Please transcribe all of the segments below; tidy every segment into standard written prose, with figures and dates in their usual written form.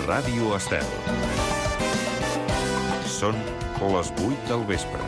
Ràdio Estel. Són les 8 del vespre.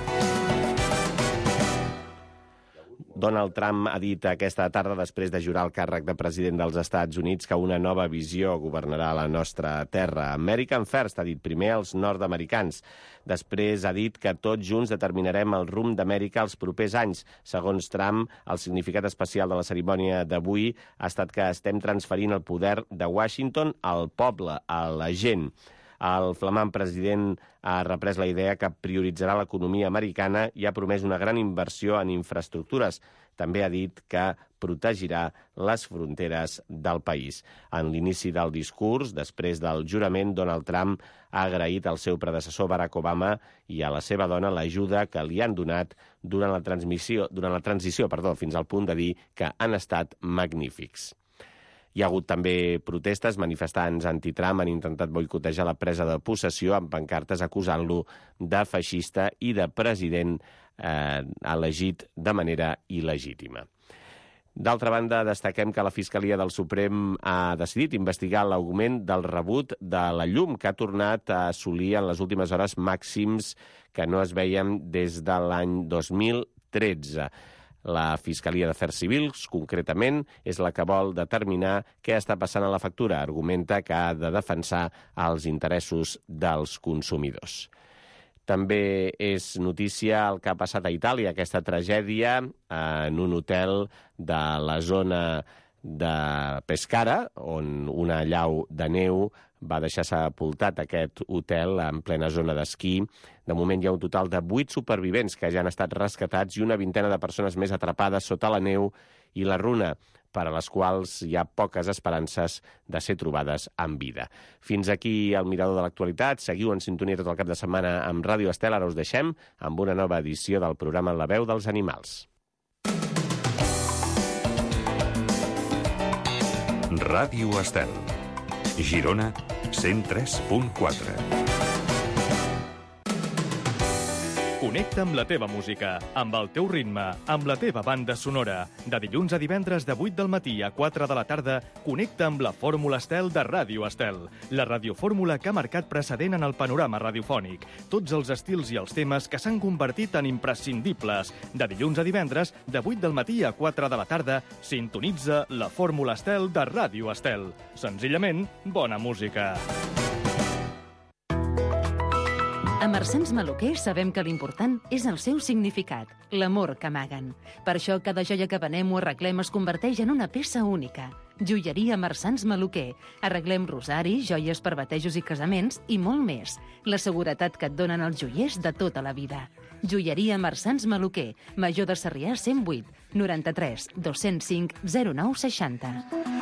Donald Trump ha dit aquesta tarda, després de jurar el càrrec de president dels Estats Units, que una nova visió governarà la nostra terra. American First, ha dit primer els nord-americans. Després ha dit que tots junts determinarem el rumb d'Amèrica els propers anys. Segons Trump, el significat especial de la cerimònia d'avui ha estat que estem transferint el poder de Washington al poble, a la gent. El flamant president ha reprès la idea que prioritzarà l'economia americana i ha promès una gran inversió en infraestructures. També ha dit que protegirà les fronteres del país. En l'inici del discurs, després del jurament, Donald Trump ha agraït al seu predecessor Barack Obama i a la seva dona l'ajuda que li han donat durant la transició, fins al punt de dir que han estat magnífics. Hi ha hagut també protestes. Manifestants anti-Trump han intentat boicotejar la presa de possessió amb pancartes acusant-lo de feixista i de president elegit de manera il·legítima. D'altra banda, destaquem que la Fiscalia del Suprem ha decidit investigar l'augment del rebut de la llum, que ha tornat a assolir en les últimes hores màxims que no es veien des de l'any 2013. La Fiscalia d'Afers Civils, concretament, és la que vol determinar què està passant a la factura. Argumenta que ha de defensar els interessos dels consumidors. També és notícia el que ha passat a Itàlia, aquesta tragèdia en un hotel de la zona de Pescara, on una llau de neu va deixar sepultat aquest hotel en plena zona d'esquí. De moment hi ha un total de 8 supervivents que ja han estat rescatats i una vintena de persones més atrapades sota la neu i la runa, per a les quals hi ha poques esperances de ser trobades amb vida. Fins aquí el mirador de l'actualitat. Seguiu en sintonia tot el cap de setmana amb Ràdio Estel. Ara us deixem amb una nova edició del programa La veu dels animals. Ràdio Estel. Girona 103.4. Connecta amb la teva música, amb el teu ritme, amb la teva banda sonora. De dilluns a divendres de 8 del matí a 4 de la tarda, connecta amb la Fórmula Estel de Ràdio Estel. La radiofórmula que ha marcat precedent en el panorama radiofònic. Tots els estils i els temes que s'han convertit en imprescindibles. De dilluns a divendres, de 8 del matí a 4 de la tarda, sintonitza la Fórmula Estel de Ràdio Estel. Senzillament, bona música. A Marsans Maluquer sabem que l'important és el seu significat, l'amor que amaguen. Per això cada joia que venem o arreglem es converteix en una peça única. Joieria Marsans Maluquer. Arreglem rosaris, joies per batejos i casaments i molt més. La seguretat que et donen els joiers de tota la vida. Joieria Marsans Maluquer. Major de Sarrià 108 93 205 09 60.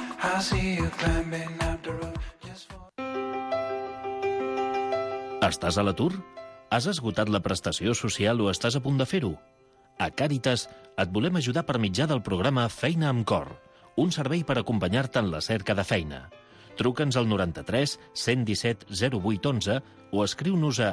Estàs a l'atur? Has esgotat la prestació social o estàs a punt de fer-ho? A Càritas et volem ajudar per mitjà del programa Feina amb Cor, un servei per acompanyar-te en la cerca de feina. Truca'ns al 93 117 0811 o escriu-nos a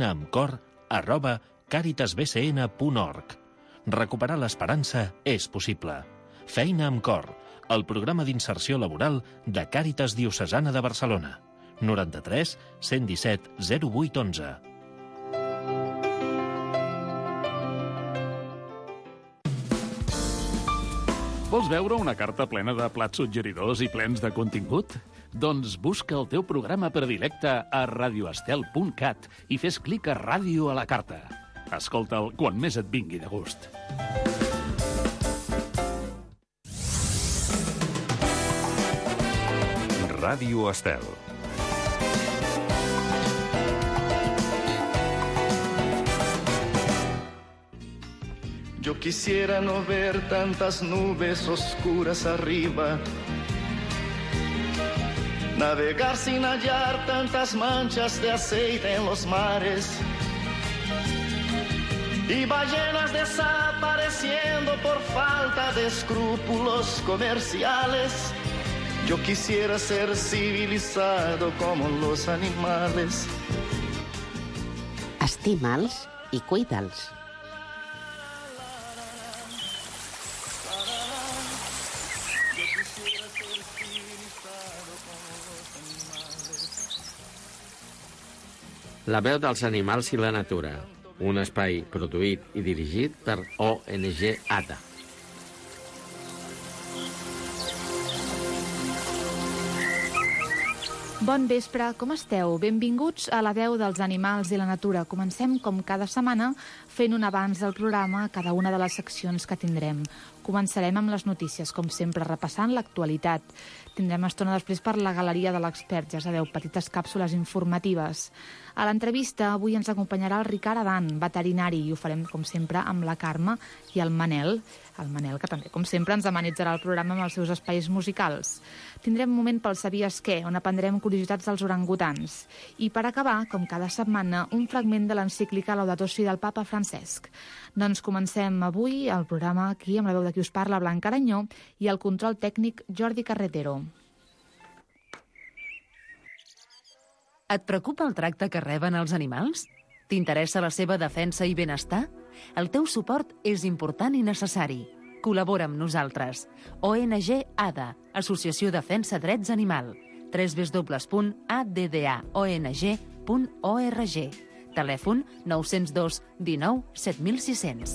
feinaamcor@caritasbcn.org. Recuperar l'esperança és possible. Feina amb Cor, el programa d'inserció laboral de Càritas Diocesana de Barcelona. 93 117 0811. Vols veure una carta plena de plats suggeridors i plens de contingut? Doncs busca el teu programa predilecte a radioestel.cat i fes clic a Ràdio a la carta. Escolta'l quan més et vingui de gust. Ràdio Estel. Yo quisiera no ver tantas nubes oscuras arriba, navegar sin hallar tantas manchas de aceite en los mares y ballenas desapareciendo por falta de escrúpulos comerciales. Yo quisiera ser civilizado como los animales. Estima'ls i cuida'ls. La veu dels animals i la natura, un espai produït i dirigit per ONG ADA. Bon vespre, com esteu? Benvinguts a La veu dels animals i la natura. Comencem, com cada setmana, fent un avanç del programa a cada una de les seccions que tindrem. Començarem amb les notícies, com sempre, repassant l'actualitat. Tindrem estona després per la Galeria de l'Expert, ja sabeu, petites càpsules informatives. A l'entrevista avui ens acompanyarà el Ricard Adan, veterinari, i ho farem, com sempre, amb la Carme i el Manel, que també, com sempre, ens amenitzarà el programa amb els seus espais musicals. Tindrem un moment pel Sabies què, on aprendrem curiositats dels orangutans. I per acabar, com cada setmana, un fragment de l'encíclica Laudato Si del papa Francesc. Doncs comencem avui el programa aquí amb la veu de qui us parla, Blanca Aranyó, i el control tècnic Jordi Carretero. Et preocupa el tracte que reben els animals? T'interessa la seva defensa i benestar? El teu suport és important i necessari. Col·labora amb nosaltres. ONG ADA, Associació Defensa Drets Animal. www.addaong.org. Telèfon 902 19 7600.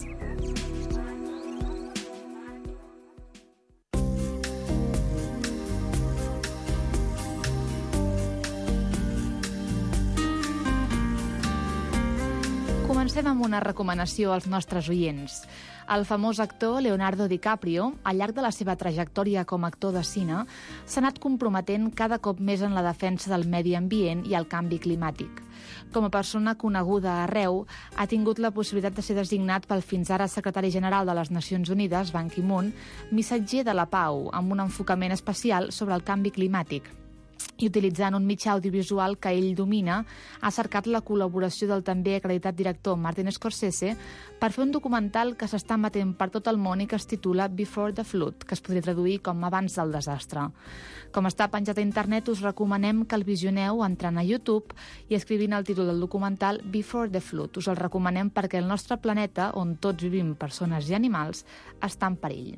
Comencem amb una recomanació als nostres oients. El famós actor Leonardo DiCaprio, al llarg de la seva trajectòria com a actor de cine, s'ha anat comprometent cada cop més en la defensa del medi ambient i el canvi climàtic. Com a persona coneguda arreu, ha tingut la possibilitat de ser designat pel fins ara secretari general de les Nacions Unides, Ban Ki-moon, missatger de la pau, amb un enfocament especial sobre el canvi climàtic. I utilitzant un mitjà audiovisual que ell domina, ha cercat la col·laboració del també acreditat director Martin Scorsese per fer un documental que s'està emetent per tot el món i que es titula Before the Flood, que es podria traduir com Abans del desastre. Com està penjat a internet, us recomanem que el visioneu entrant a YouTube i escrivint el títol del documental Before the Flood. Us el recomanem perquè el nostre planeta, on tots vivim persones i animals, està en perill.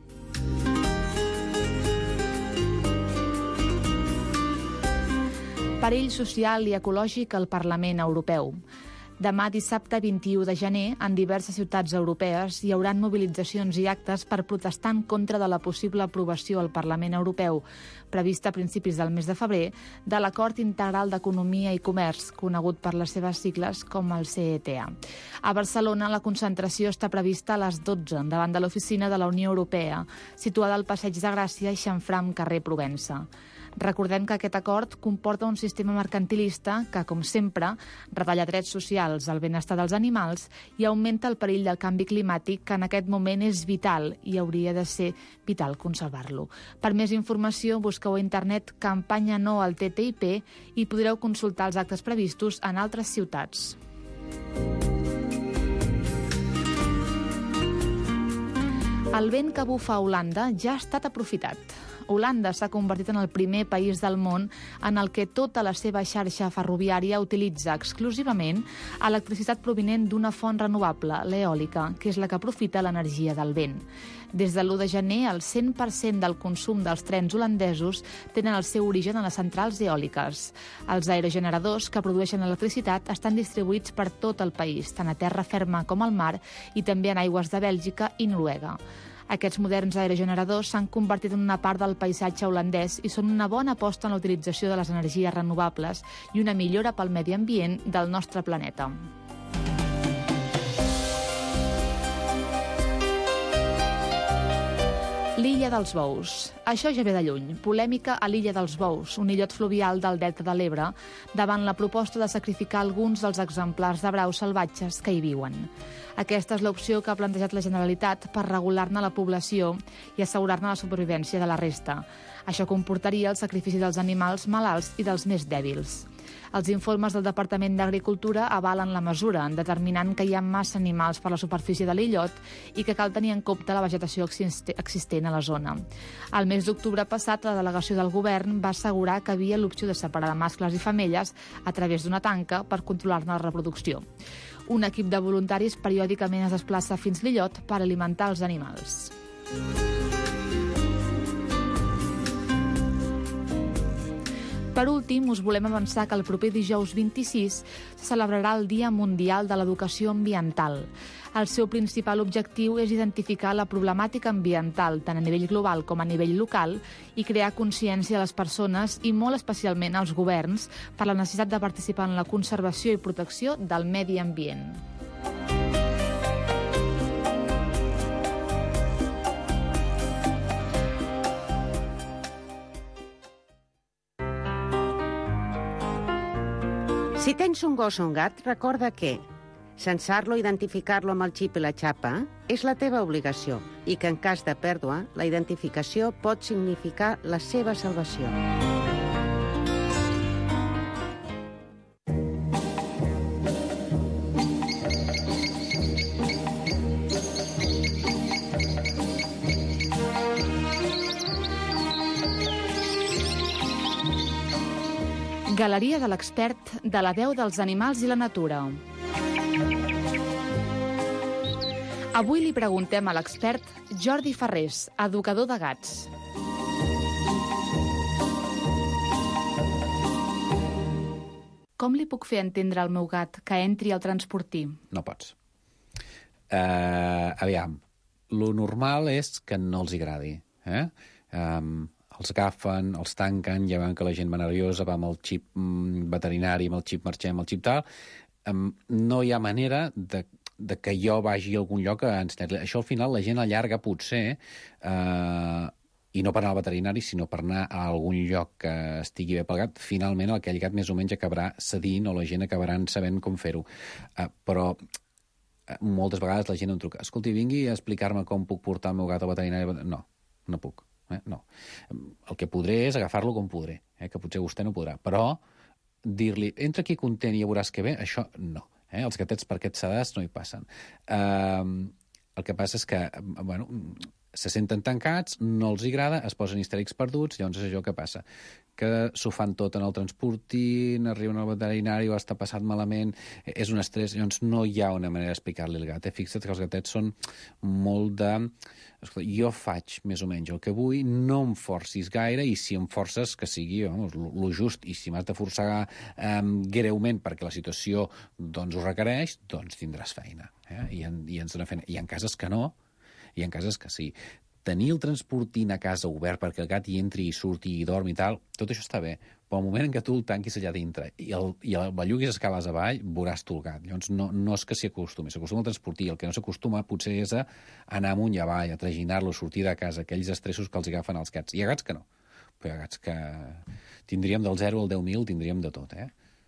Perill social i ecològic al Parlament Europeu. Demà, dissabte 21 de gener, en diverses ciutats europees hi haurà mobilitzacions i actes per protestar en contra de la possible aprovació al Parlament Europeu, prevista a principis del mes de febrer, de l'Acord Integral d'Economia i Comerç, conegut per les seves sigles com el CETA. A Barcelona, la concentració està prevista a les 12, davant de l'oficina de la Unió Europea, situada al Passeig de Gràcia i xamfrà amb carrer Provença. Recordem que aquest acord comporta un sistema mercantilista que, com sempre, retalla drets socials, el benestar dels animals i augmenta el perill del canvi climàtic, que en aquest moment és vital i hauria de ser vital conservar-lo. Per més informació, busqueu a internet Campanya No al TTIP i podreu consultar els actes previstos en altres ciutats. El vent que bufa a Holanda ja ha estat aprofitat. Holanda s'ha convertit en el primer país del món en el que tota la seva xarxa ferroviària utilitza exclusivament electricitat provinent d'una font renovable, l'eòlica, que és la que aprofita l'energia del vent. Des de l'1 de gener, el 100% del consum dels trens holandesos tenen el seu origen a les centrals eòliques. Els aerogeneradors que produeixen electricitat estan distribuïts per tot el país, tant a terra ferma com al mar, i també en aigües de Bèlgica i Noruega. Aquests moderns aerogeneradors s'han convertit en una part del paisatge holandès i són una bona aposta en la utilització de les energies renovables i una millora pel medi ambient del nostre planeta. L'Illa dels Bous. Això ja ve de lluny. Polèmica a l'Illa dels Bous, un illot fluvial del Delta de l'Ebre, davant la proposta de sacrificar alguns dels exemplars de braus salvatges que hi viuen. Aquesta és l'opció que ha plantejat la Generalitat per regular-ne la població i assegurar-ne la supervivència de la resta. Això comportaria el sacrifici dels animals malalts i dels més dèbils. Els informes del Departament d'Agricultura avalen la mesura, determinant que hi ha massa animals per la superfície de l'illot i que cal tenir en compte la vegetació existent a la zona. Al mes d'octubre passat, la delegació del govern va assegurar que havia l'opció de separar mascles i femelles a través d'una tanca per controlar-ne la reproducció. Un equip de voluntaris periòdicament es desplaça fins l'illot per alimentar els animals. per últim, us volem avançar que el proper dijous 26 se celebrarà el Dia Mundial de l'Educació Ambiental. El seu principal objectiu és identificar la problemàtica ambiental, tant a nivell global com a nivell local, i crear consciència a les persones i molt especialment als governs per la necessitat de participar en la conservació i protecció del medi ambient. Si tens un gos o un gat, recorda que censar-lo i identificar-lo amb el xip i la xapa és la teva obligació i que en cas de pèrdua, la identificació pot significar la seva salvació. Galeria de l'expert de la veu dels animals i la natura. Avui li preguntem a l'expert Jordi Farrés, educador de gats. Com li puc fer entendre al meu gat que entri al transportí? No pots. Aviam, lo normal és que no els agradi. Els agafen, els tanquen, ja veuen que la gent va nerviosa, va amb el xip veterinari, amb el xip marxem, amb el xip tal. No hi ha manera de que jo vagi a algun lloc a ensenyar-li. Això al final la gent allarga potser, i no per anar al veterinari, sinó per anar a algun lloc que estigui bé pel gat, finalment aquell gat més o menys acabarà cedint o la gent acabaran sabent com fer-ho. Però moltes vegades la gent em truca, escolti, vingui a explicar-me com puc portar el meu gat al veterinari. No, no puc. No. El que podré és agafar-lo com podré, que potser vostè no podrà. Però dir-li, entra aquí content i ja veuràs que bé, això no. Els gatets per aquests edats no hi passen. El que passa és que, bueno, se senten tancats, no els agrada, es posen histèrics perduts, llavors és això que passa. Que s'ho fan tot en el transportint, arriben al veterinari o està passat malament, és un estrès, llavors no hi ha una manera d'explicar-li al gat. Fixa't que els gatets són molt de... Jo faig més o menys el que vull, no em forcis gaire, i si em forces que sigui lo just, i si m'has de forçar greument perquè la situació doncs, ho requereix, doncs tindràs feina. I ens dona feina. Hi ha cases que no, hi ha cases que sí. Tenir el transportint a casa obert perquè el gat hi entri i surti i dormi i tal, tot això està bé, però al moment en què tu el tanquis allà dintre i el belluguis escales avall, veuràs tu el gat. Llavors no és que s'hi acostumi, s'acostuma a transportir. El que no s'acostuma potser és a anar amunt i avall, a traginar-lo, sortir de casa, aquells estressos que els agafen els gats. Hi ha gats que no, però hi ha gats que tindríem del 0 al 10.000, tindríem de tot,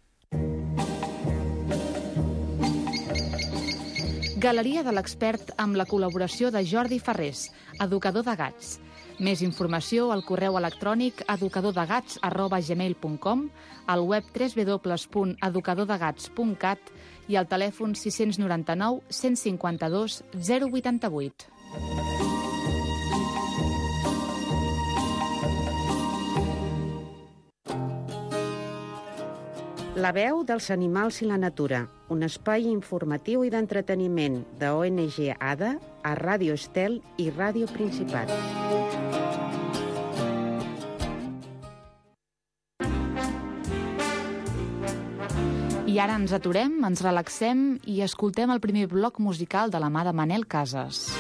Galeria de l'expert amb la col·laboració de Jordi Farrés, educador de gats. Més informació al correu electrònic educadordegats@gmail.com, al web www.educadordegats.cat i al telèfon 699 152 088. La veu dels animals i la natura, un espai informatiu i d'entreteniment de ONG ADA a Ràdio Estel i Ràdio Principat. I ara ens aturem, ens relaxem i escoltem el primer bloc musical de la mà de Manel Casas.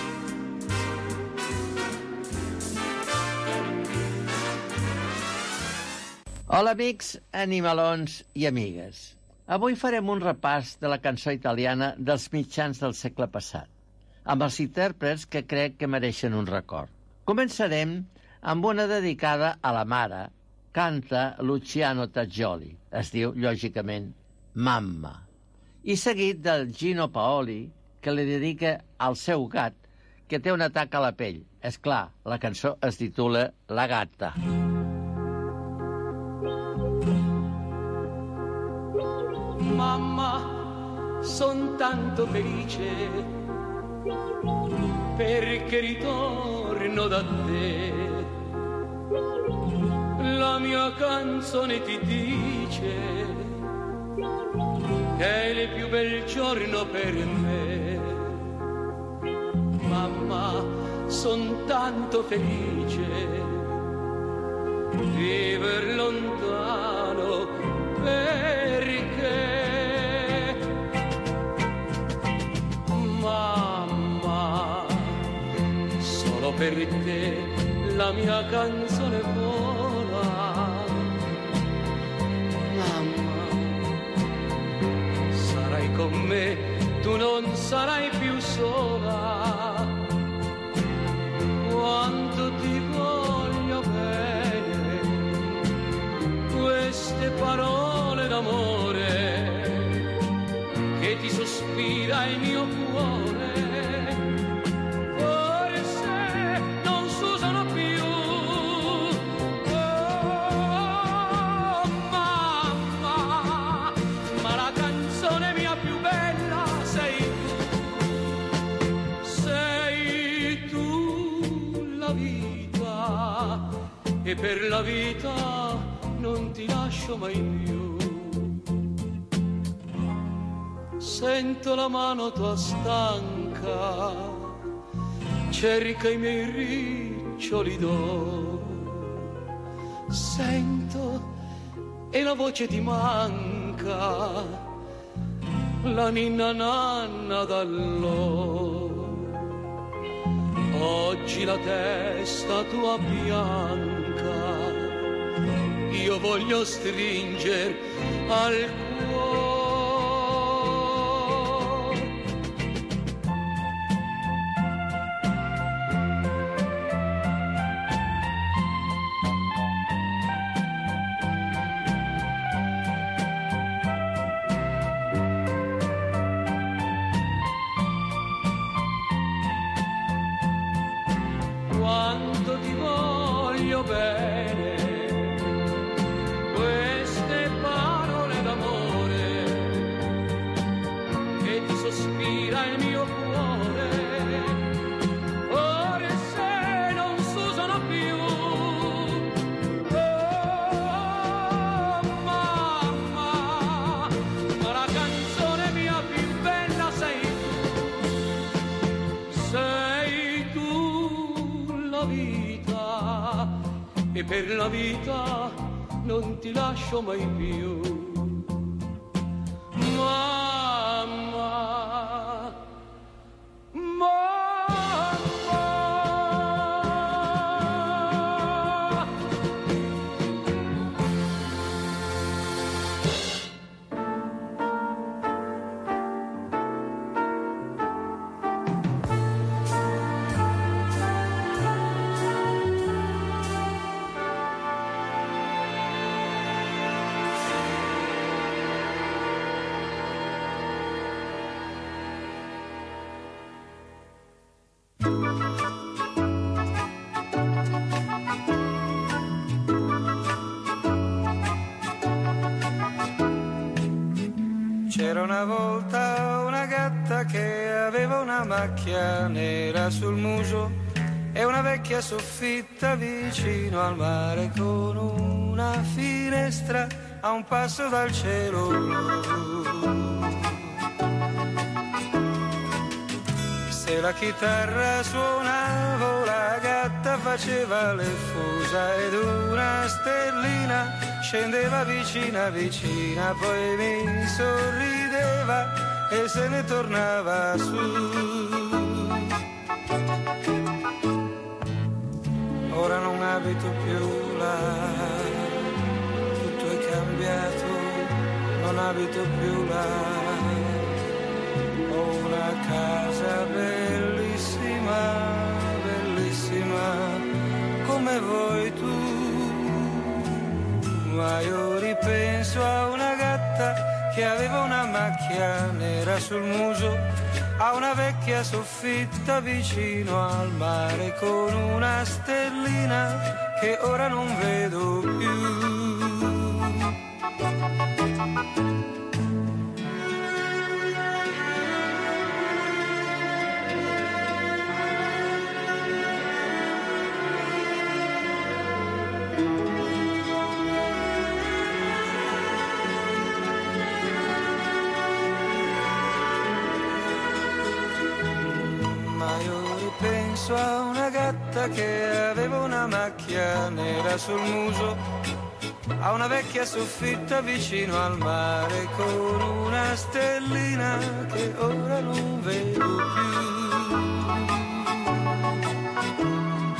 Hola, amics, animalons i amigues. Avui farem un repàs de la cançó italiana dels mitjans del segle passat, amb els intèrprets que crec que mereixen un record. Començarem amb una dedicada a la mare. Canta Luciano Tajoli. Es diu, lògicament, Mamma. I seguit del Gino Paoli, que li dedica al seu gat, que té un atac a la pell. És clar, la cançó es titula La gata. Mamma, son tanto felice perché ritorno da te. La mia canzone ti dice che è il più bel giorno per me. Mamma, son tanto felice viver lontano per te la mia canzone vola. Mamma, sarai con me, tu non sarai più sola. Quanto ti voglio bene, queste parole d'amore che ti sospira il mio cuore. E per la vita non ti lascio mai più. Sento la mano tua stanca, cerca i miei riccioli d'oro. Sento e la voce ti manca, la ninna nanna d'allora. Oggi la testa tua bianca io voglio stringer al cuore. Quanto ti voglio bene, queste parole d'amore che ti sospira il mio cuore. Ora se non s'usano più. Oh mamma, ma la canzone mia più bella sei tu. Sei tu la vita, e per la vita non ti lascio mai più. Mamma, C'era una volta una gatta che aveva una macchia nera sul muso e una vecchia soffitta vicino al mare con una finestra a un passo dal cielo blu. Se la chitarra suonava la gatta faceva le fusa ed una stellina scendeva vicina vicina, poi mi sorrideva e se ne tornava su. Ora non abito più là, tutto è cambiato, non abito più là. Ho una casa bellissima, bellissima, come vuoi tu. Ma io ripenso a una gatta che aveva una macchia nera sul muso, a una vecchia soffitta vicino al mare con una stellina che ora non vedo più. Penso a una gatta che aveva una macchia nera sul muso, a una vecchia soffitta vicino al mare con una stellina che ora non vedo più.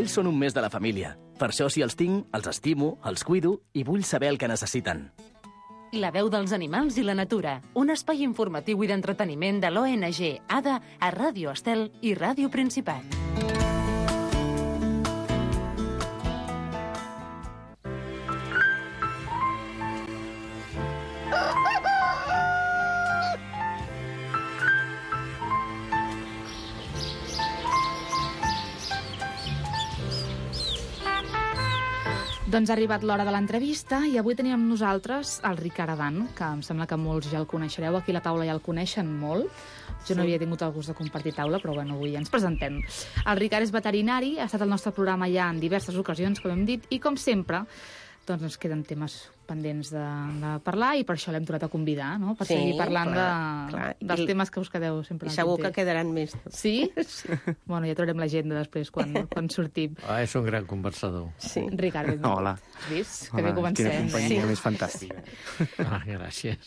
Ells són un mes de la família. Per això, si els tinc, els estimo, els cuido i vull saber el que necessiten. La veu dels animals i la natura. Un espai informatiu i d'entreteniment de l'ONG ADA a Ràdio Estel i Ràdio Principat. Doncs ha arribat l'hora de l'entrevista i avui tenim amb nosaltres el Ricard Adan, que em sembla que molts ja el coneixereu. Aquí a la taula ja el coneixen molt. Jo no havia tingut el gust de compartir taula, però bueno, avui ens presentem. El Ricard és veterinari, ha estat al nostre programa ja en diverses ocasions, com hem dit, i com sempre, doncs ens queden temes pendents de parlar i per això l'hem tornat a convidar, no? Per seguir parlant dels temes que us quedeu sempre. I segur que quedaran més. Sí? Sí. Bueno, ja trobarem l'agenda després quan sortim. És un gran conversador. Sí. Ricard, benvingut. Hola. Has vist? Que bé comencem. Quina companyia més fantàstica. Gràcies.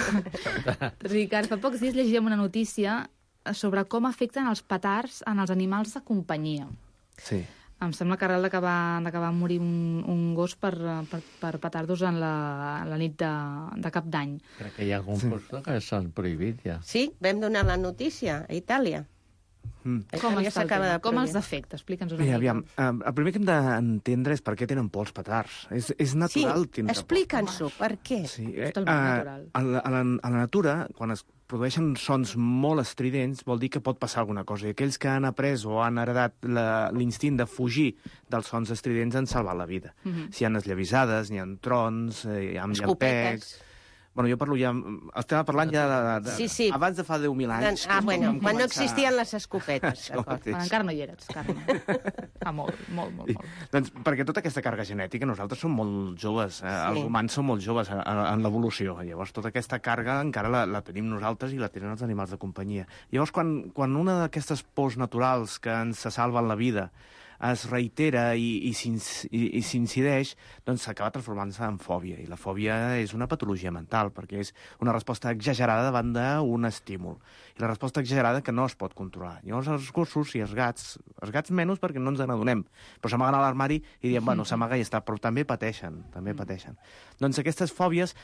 Ricard, fa pocs dies llegíem una notícia sobre com afecten els petards en els animals de companyia. Sí. Em sembla que arrel d'acabar morir un gos per petardos en la nit de cap d'any. Crec que hi ha algun posto que s'han prohibit ja. Sí, vam donar la notícia a Itàlia. Com els afecta? Explica'ns una mica. Aviam, el primer que hem d'entendre és per què tenen por els petards. És natural tindre por. Explica'ns-ho, per què? Sí, totalment natural. A la natura, quan es produeixen sons molt estridents, vol dir que pot passar alguna cosa. I aquells que han après o han heredat l'instint de fugir dels sons estridents han salvat la vida. Si hi ha esllavissades, n'hi ha trons, hi ha llampecs... Bueno, jo parlo ja... Estava parlant ja Sí. abans de fa 10.000 anys. Bueno, quan no existien les escopetes. Encara no hi eres, Carme. Fa molt. Doncs perquè tota aquesta càrrega genètica, nosaltres som molt joves, els humans som molt joves en l'evolució. Llavors, tota aquesta càrrega encara la tenim nosaltres i la tenen els animals de companyia. Llavors, quan una d'aquestes pors naturals que ens salven la vida es reitera i s'incideix, doncs s'acaba transformant-se en fòbia. I la fòbia és una patologia mental, perquè és una resposta exagerada davant d'un estímul. I la resposta exagerada que no es pot controlar. Llavors els gossos i els gats menys perquè no ens n'adonem, però s'amaguen a l'armari i diem, bueno, s'amaga i està, però també pateixen. Doncs aquestes fòbies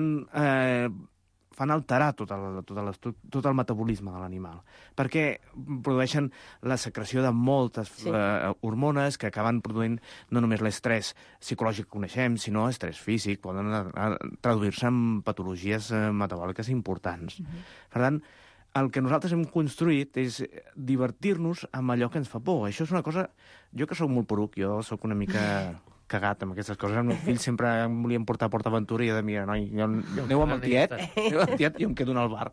fan alterar tot el metabolisme de l'animal, perquè produeixen la secreció de moltes hormones que acaben produint no només l'estrès psicològic que coneixem, sinó estrès físic, poden traduir-se en patologies metabòliques importants. Per tant, el que nosaltres hem construït és divertir-nos amb allò que ens fa por. Això és una cosa... Jo que sóc molt poruc, jo sóc una mica... cagat amb aquestes coses. El meu fill sempre em volien portar a PortAventura i jo de, mira, noi, aneu amb el tiet, i jo em quedo en el bar.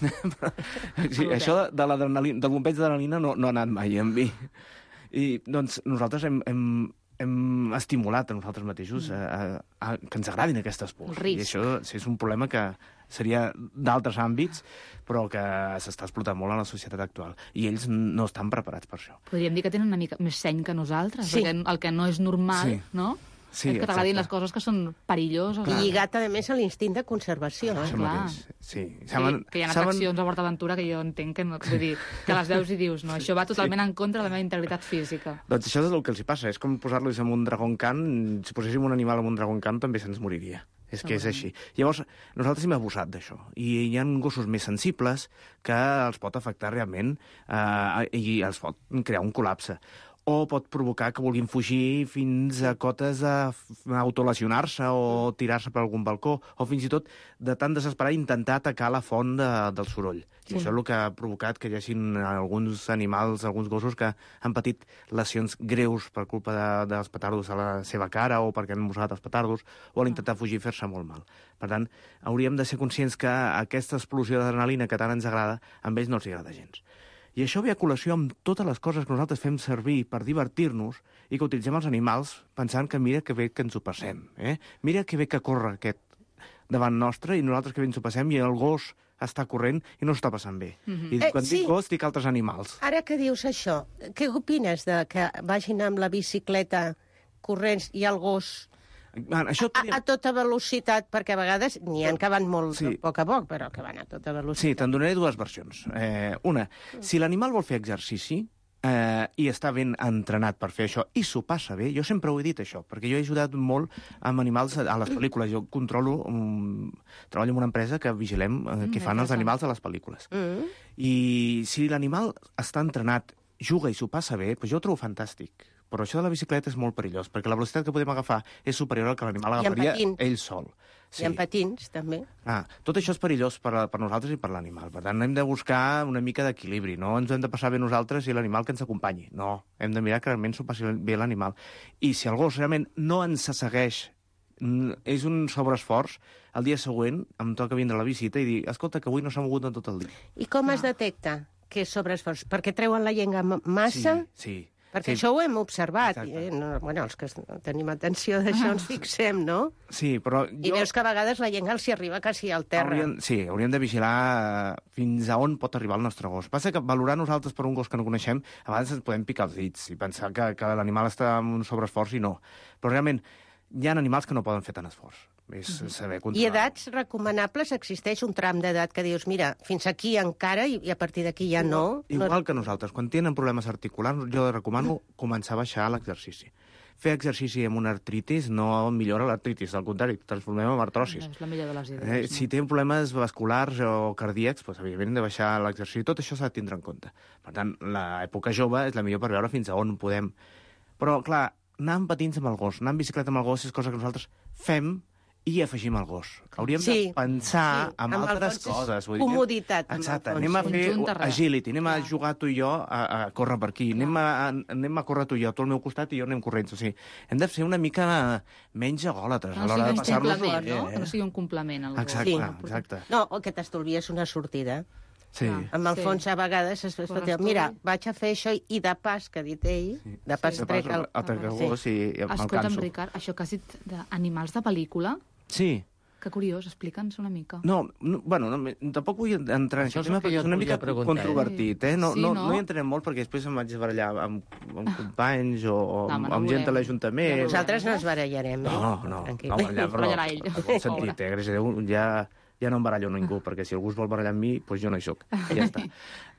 Sí, això de l'adrenalina, del bombeig d'adrenalina no ha anat mai amb mi. I doncs nosaltres hem estimulat a nosaltres mateixos que ens agradin aquestes pors. I això és un problema que seria d'altres àmbits, però que s'està explotant molt en la societat actual. I ells no estan preparats per això. Podríem dir que tenen una mica més seny que nosaltres, perquè el que no és normal, no? Sí, és que t'agradin les coses que són perilloses. I lligat, a més, a l'instint de conservació. Clar. Sí. Que hi ha atraccions a PortAventura que jo entenc que no... Vull dir, que les veus i dius, no, això va totalment en contra de la meva integritat física. Doncs això és el que els hi passa. És com posar-los en un dragon can. Si poséssim un animal en un dragon can també se'ns moriria. És que és així. Llavors, nosaltres hem abusat d'això. I hi ha gossos més sensibles que els pot afectar realment i els pot crear un col·lapse. O pot provocar que vulguin fugir fins a cotes d'autolesionar-se o tirar-se per algun balcó, o fins i tot, de tan desesperar, intentar atacar la font del soroll. I això és el que ha provocat que hi hagin alguns animals, alguns gossos que han patit lesions greus per culpa dels petardos a la seva cara o perquè han mossegat els petardos, o a l'intentar fugir i fer-se molt mal. Per tant, hauríem de ser conscients que aquesta explosió d'adrenalina que tant ens agrada, a ells no els agrada gens. I això ve a col·lació amb totes les coses que nosaltres fem servir per divertir-nos i que utilitzem els animals pensant que mira que bé que ens ho passem. Mira que bé que corre aquest davant nostre i nosaltres que bé ens ho passem i el gos està corrent i no està passant bé. I quan dic gos, dic altres animals. Ara que dius això, què opines de que vagin amb la bicicleta corrents i el gos... A tota velocitat, perquè a vegades n'hi ha que van molt a poc, però que van a tota velocitat. Sí, te'n donaré dues versions. Una, si l'animal vol fer exercici, i està ben entrenat per fer això, i s'ho passa bé. Jo sempre ho he dit, això, perquè jo he ajudat molt amb animals a les pel·lícules. Jo controlo, treballo en una empresa que vigilem què fan els animals a les pel·lícules. I si l'animal està entrenat, juga i s'ho passa bé, doncs jo ho trobo fantàstic. Però això de la bicicleta és molt perillós, perquè la velocitat que podem agafar és superior al que l'animal agafaria ell sol. Sí. I en patins, també. Tot això és perillós per nosaltres i per l'animal. Per tant, hem de buscar una mica d'equilibri. No ens hem de passar bé nosaltres i l'animal que ens acompanyi. No, hem de mirar que realment s'ho passi bé l'animal. I si el gos realment no ens segueix, és un sobreesforç, el dia següent em toca vindre a la visita i dir, escolta, que avui no s'ha mogut en tot el dia. I com es detecta que és sobreesforç? Perquè treuen la llengua massa? Sí. Perquè això ho hem observat. Bueno, els que tenim atenció d'això ens fixem, no? Sí, però I veus que a vegades la llengua els hi arriba quasi al terra. Hauríem de vigilar fins a on pot arribar el nostre gos. Passa que valorar nosaltres per un gos que no coneixem, a vegades ens podem picar els dits i pensar que l'animal està en un sobreesforç i no. Però realment hi ha animals que no poden fer tant esforç. És saber controlar. I edats recomanables? Existeix un tram d'edat que dius, mira, fins aquí encara i a partir d'aquí ja no? Igual que nosaltres. Quan tenen problemes articulars, jo recomano començar a baixar l'exercici. Fer exercici amb una artritis no millora l'artritis, al contrari, transformem en artrosis. És la millor de les idees. Si tenen problemes vasculars o cardíacs, doncs, evidentment hem de baixar l'exercici. Tot això s'ha de tindre en compte. Per tant, l'època jove és la millor per veure fins a on podem. Però, clar, anar amb patins amb el gos, anar amb bicicleta amb el gos és cosa que nosaltres fem i afegim el gos. Hauríem de pensar en altres coses. Comoditat. Exacte. Anem a fer agility, anem a jugar tu i jo a córrer per aquí, anem a córrer tu i jo, tu al meu costat i jo anem corrents. O sigui, hem de ser una mica menys egòlatres a l'hora de passar-nos bé. Que no sigui un complement al gos. Exacte. No, o que t'estalvies una sortida. Sí. Amb el fons, a vegades, es pot dir, mira, vaig a fer això i de pas, que ha dit ell, de pas trec el gos i me'l canso. Escolta'm, Ricard, això que has dit d'animals de pel·lícula... Sí. Que curiós, explica'ns una mica. No, bueno, tampoc vull entrar en això. És una mica controvertit, eh? No hi entrarem molt perquè després em vaig barallar amb companys o amb gent de l'Ajuntament. Nosaltres no ens barallarem, eh? No, barallar ell. En bon sentit, gràcies a Déu, ja no em barallo ningú, perquè si algú es vol barallar amb mi, doncs jo no hi soc. Ja està.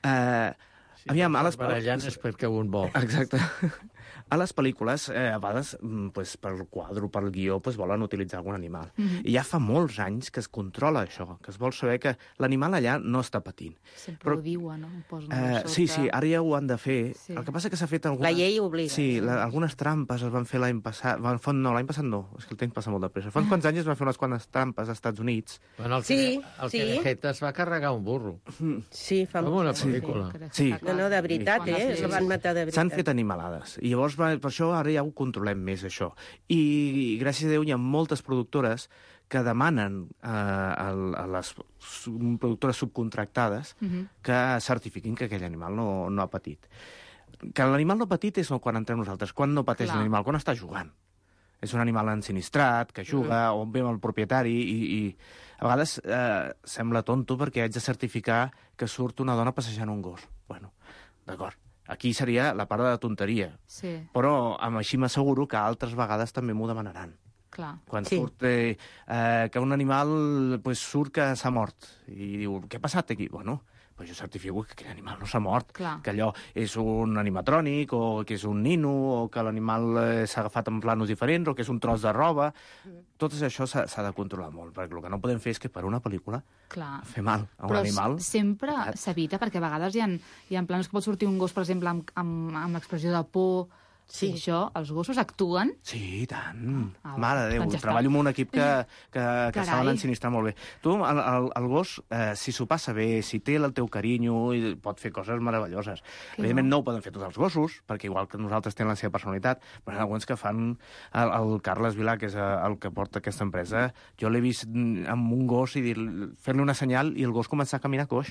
Aviam, a les barallant és perquè un vol. Exacte. A les pel·lícules, a vegades, pel quadre, per guió, volen utilitzar algun animal. I ja fa molts anys que es controla això, que es vol saber que l'animal allà no està patint. Sempre ho diuen, no? Sí, ara ja ho han de fer. El que passa que s'ha fet algunes... La llei obliga. Sí, algunes trampes es van fer l'any passat. No, l'any passat no, és que el temps passa molt de pressa. Fa uns quants anys es van fer unes quantes trampes als Estats Units. Bueno, el Querejeta es va carregar un burro. Sí, fa molt. Com una pel·lícula. Sí. No, de veritat, es van matar de veritat. S'han fet animalades. I llavors, per això, ara ja ho controlem més, això. I gràcies a Déu hi ha moltes productores que demanen a les productores subcontractades que certifiquin que aquell animal no ha patit. Que l'animal no ha patit és quan entrem nosaltres. Quan no pateix l'animal? Quan està jugant. És un animal ensinistrat, que juga, o ve amb el propietari, i a vegades sembla tonto perquè haig de certificar que surt una dona passejant un gos. Bueno, d'acord. Aquí seria la part de la tonteria. Sí. Però així m'asseguro que altres vegades també m'ho demanaran. Clar. Quan surt que un animal surt que s'ha mort i diu, què ha passat aquí? Bueno, jo certifico que aquell animal no s'ha mort, que allò és un animatrònic, o que és un nino, o que l'animal s'ha agafat en planos diferents, o que és un tros de roba. Tot això s'ha de controlar molt, perquè el que no podem fer és que per una pel·lícula fer mal a un animal. Però sempre s'evita, perquè a vegades hi ha planos que pot sortir un gos, per exemple, amb l'expressió de por. Sí. Això, els gossos actuen? Sí, i tant. Mare de Déu, treballo amb un equip que saben ensinistrar molt bé. Tu, el gos, si s'ho passa bé, si té el teu carinyo, pot fer coses meravelloses. Evidentment no ho poden fer tots els gossos, perquè igual que nosaltres tenen la seva personalitat, però hi ha alguns que fan... El Carles Vilà, que és el que porta aquesta empresa, jo l'he vist amb un gos i fer-li una senyal i el gos començar a caminar coix.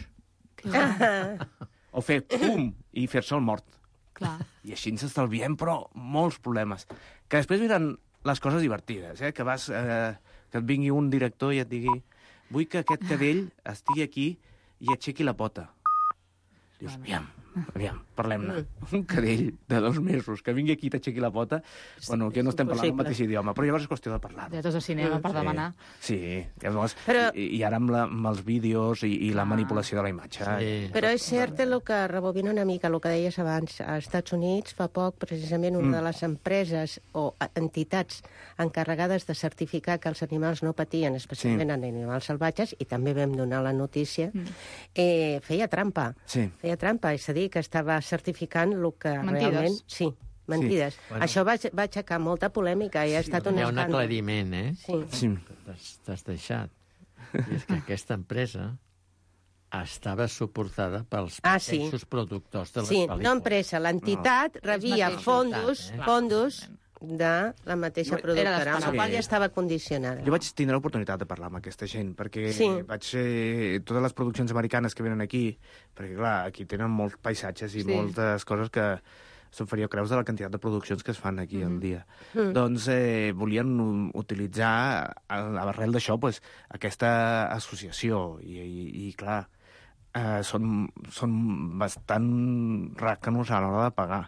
O fer pum i fer-se el mort. Clar. I així ens estalviem, però molts problemes. Que després venen les coses divertides, que et vingui un director i et digui vull que aquest cadell estigui aquí i aixequi la pota. Dius, aviam, aviam, parlem-ne. Un cadell de 2 mesos que vingui aquí i t'aixequi la pota, bueno, que no estem parlant el mateix idioma, però llavors és qüestió de parlar. Directors de cinema per demanar. Sí, i ara amb els vídeos i la manipulació de la imatge. Però és cert el que rebobina una mica el que deies abans. Als Estats Units, fa poc, precisament, una de les empreses o entitats encarregades de certificar que els animals no patien, especialment en animals salvatges, i també vam donar la notícia, feia trampa. Feia trampa, és a dir, que estava certificant el que realment... Sí, mentides. Això va aixecar molta polèmica i ha estat un escàndol. Hi ha un aclariment, Sí. T'has deixat. I és que aquesta empresa estava suportada pels mateixos productors de les pel·lícules. Sí, no empresa, l'entitat rebia fondos de la mateixa productora, amb la qual ja estava condicionada. Jo vaig tindre l'oportunitat de parlar amb aquesta gent, perquè totes les produccions americanes que venen aquí, perquè clar, aquí tenen molts paisatges i moltes coses que se'n faria creus de la quantitat de produccions que es fan aquí al dia. Doncs volien utilitzar, arrel d'això, aquesta associació, i clar, són bastant ràcanos a l'hora de pagar.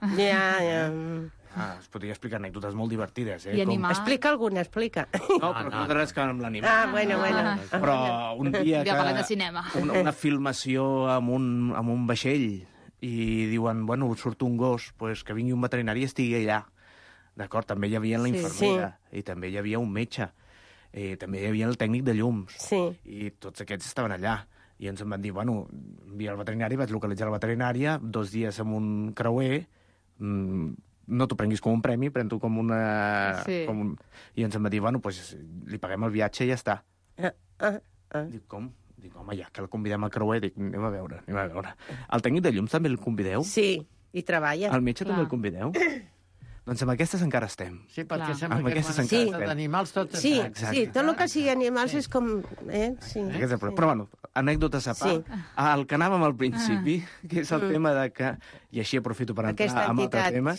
Es podria explicar anècdotes molt divertides. Explica alguna, explica. No, però no té res que amb l'animal. Bueno. Però un dia que parlem de cinema. Una filmació amb un vaixell i diuen, bueno, surt un gos, que vingui un veterinari i estigui allà. D'acord, també hi havia la infermera, i també hi havia un metge, també hi havia el tècnic de llums, i tots aquests estaven allà. I ens en van dir, bueno, envia el veterinari, vaig localitzar la veterinària, 2 dies amb un creuer, no t'ho prenguis com un premi, pren-t'ho com una... I ens en va dir, bueno, li paguem el viatge i ja està. Dic, com? Dic, home, ja que el convidem al creuer, dic, anem a veure. El tècnic de llums també el convideu? Sí, hi treballa. El metge també el convideu? Doncs amb aquestes encara estem. Sí, perquè sembla que quan es tracta d'animals tot... Sí, tot el que sigui animals és com... Però bueno, anècdotes a part. El que anàvem al principi, que és el tema de que... I així aprofito per entrar en altre tema.